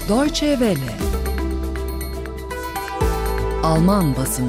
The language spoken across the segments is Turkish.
Deutsche Welle. Alman basını.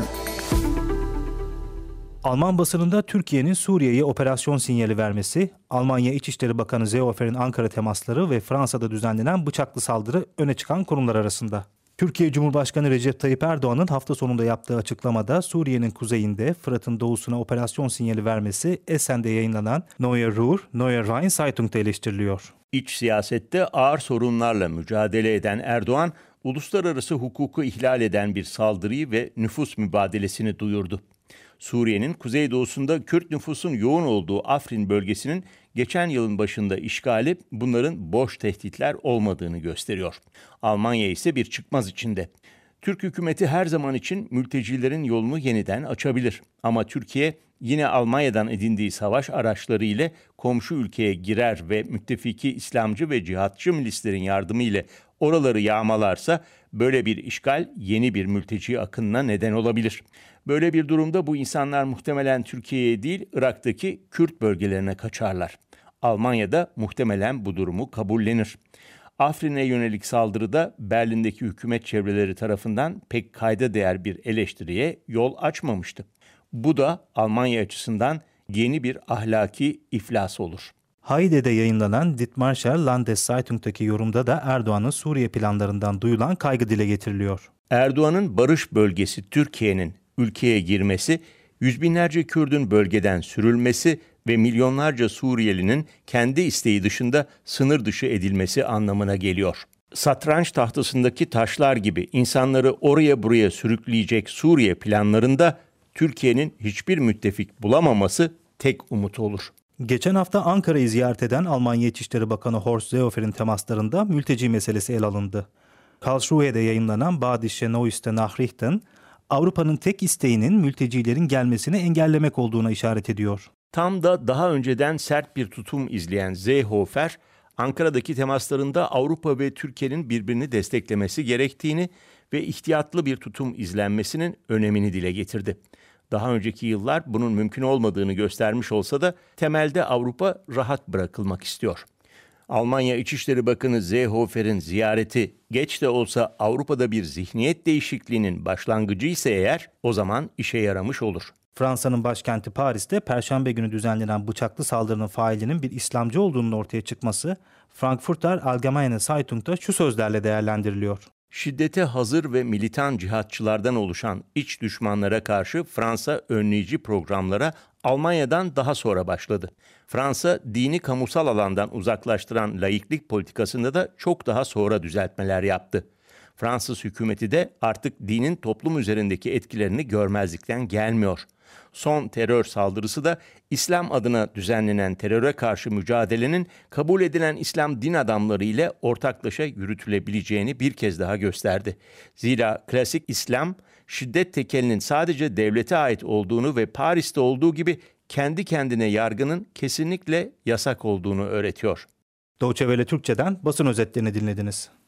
Alman basınında Türkiye'nin Suriye'ye operasyon sinyali vermesi, Almanya İçişleri Bakanı Seehofer'in Ankara temasları ve Fransa'da düzenlenen bıçaklı saldırı öne çıkan konular arasında. Türkiye Cumhurbaşkanı Recep Tayyip Erdoğan'ın hafta sonunda yaptığı açıklamada Suriye'nin kuzeyinde Fırat'ın doğusuna operasyon sinyali vermesi Essen'de yayınlanan Neue Ruhr, Neue Rhein Zeitung'da eleştiriliyor. İç siyasette ağır sorunlarla mücadele eden Erdoğan, uluslararası hukuku ihlal eden bir saldırıyı ve nüfus mübadelesini duyurdu. Suriye'nin kuzeydoğusunda Kürt nüfusun yoğun olduğu Afrin bölgesinin geçen yılın başında işgali bunların boş tehditler olmadığını gösteriyor. Almanya ise bir çıkmaz içinde. Türk hükümeti her zaman için mültecilerin yolunu yeniden açabilir. Ama Türkiye yine Almanya'dan edindiği savaş araçları ile komşu ülkeye girer ve müttefiki İslamcı ve cihatçı milislerin yardımı ile oraları yağmalarsa böyle bir işgal yeni bir mülteci akınına neden olabilir. Böyle bir durumda bu insanlar muhtemelen Türkiye'ye değil Irak'taki Kürt bölgelerine kaçarlar. Almanya da muhtemelen bu durumu kabullenir. Afrin'e yönelik saldırıda Berlin'deki hükümet çevreleri tarafından pek kayda değer bir eleştiriye yol açmamıştı. Bu da Almanya açısından yeni bir ahlaki iflas olur. Heide'de yayınlanan Dithmarscher Landeszeitung'daki yorumda da Erdoğan'ın Suriye planlarından duyulan kaygı dile getiriliyor. Erdoğan'ın barış bölgesi Türkiye'nin ülkeye girmesi, yüz binlerce Kürdün bölgeden sürülmesi ve milyonlarca Suriyelinin kendi isteği dışında sınır dışı edilmesi anlamına geliyor. Satranç tahtasındaki taşlar gibi insanları oraya buraya sürükleyecek Suriye planlarında Türkiye'nin hiçbir müttefik bulamaması tek umut olur. Geçen hafta Ankara'yı ziyaret eden Almanya İçişleri Bakanı Horst Seehofer'in temaslarında mülteci meselesi ele alındı. Karlsruhe'de yayınlanan Badische Neueste Nachrichten, Avrupa'nın tek isteğinin mültecilerin gelmesini engellemek olduğuna işaret ediyor. Tam da daha önceden sert bir tutum izleyen Seehofer, Ankara'daki temaslarında Avrupa ve Türkiye'nin birbirini desteklemesi gerektiğini ve ihtiyatlı bir tutum izlenmesinin önemini dile getirdi. Daha önceki yıllar bunun mümkün olmadığını göstermiş olsa da temelde Avrupa rahat bırakılmak istiyor. Almanya İçişleri Bakanı Seehofer'in ziyareti geç de olsa Avrupa'da bir zihniyet değişikliğinin başlangıcı ise eğer o zaman işe yaramış olur. Fransa'nın başkenti Paris'te Perşembe günü düzenlenen bıçaklı saldırının failinin bir İslamcı olduğunun ortaya çıkması Frankfurter Allgemeine Zeitung'da şu sözlerle değerlendiriliyor. Şiddete hazır ve militan cihatçılardan oluşan iç düşmanlara karşı Fransa önleyici programlara Almanya'dan daha sonra başladı. Fransa, dini kamusal alandan uzaklaştıran laiklik politikasında da çok daha sonra düzeltmeler yaptı. Fransız hükümeti de artık dinin toplum üzerindeki etkilerini görmezlikten gelmiyor. Son terör saldırısı da İslam adına düzenlenen teröre karşı mücadelenin kabul edilen İslam din adamları ile ortaklaşa yürütülebileceğini bir kez daha gösterdi. Zira klasik İslam, şiddet tekelinin sadece devlete ait olduğunu ve Paris'te olduğu gibi kendi kendine yargının kesinlikle yasak olduğunu öğretiyor. Deutsche Welle Türkçe'den basın özetlerini dinlediniz.